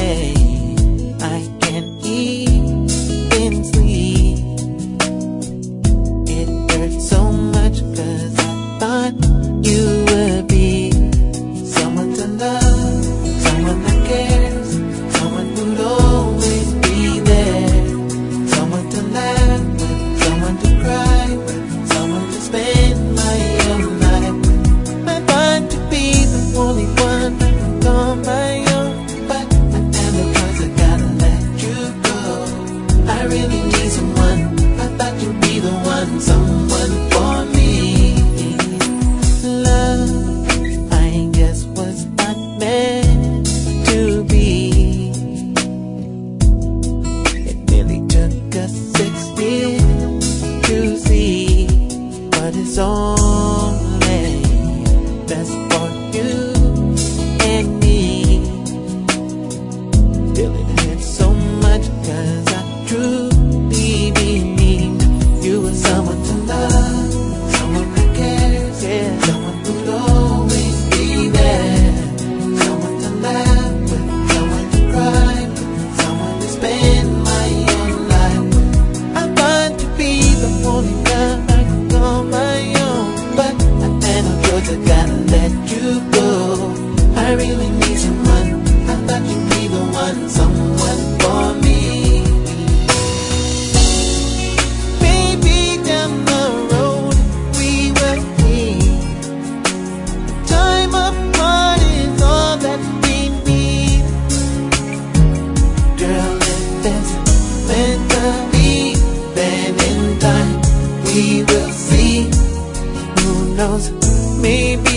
day I can't even sleep. It hurts so much 'cause I thought you would be someone to love, someone that cares, someone who'd always be there, someone to laugh with, someone to cry with, someone to spend my own life with. I thought to be the only one I can call my own, but I am the choice, I gotta let you go. I really need someone, I thought you'd be the one, someone for me. Love, I guess was not meant to be. It nearly took us 6 years to see what is only best for you and me. Still it hurts so much 'cause I truly believed you were someone to love, someone that cares, yeah, someone who'd always be there, someone to laugh with, someone to cry with, someone to spend my own life with. I want to be the only one I can call my own, but I had no choice, I gotta let you go. I really need someone, I thought you'd be the one, someone for me. Maybe down the road we will meet. Time apart is all that we need. Girl, if it's meant to be, then in time we will see. Who knows, maybe